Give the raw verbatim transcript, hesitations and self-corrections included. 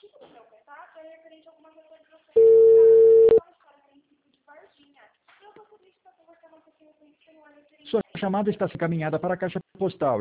Sua chamada está encaminhada para a caixa postal.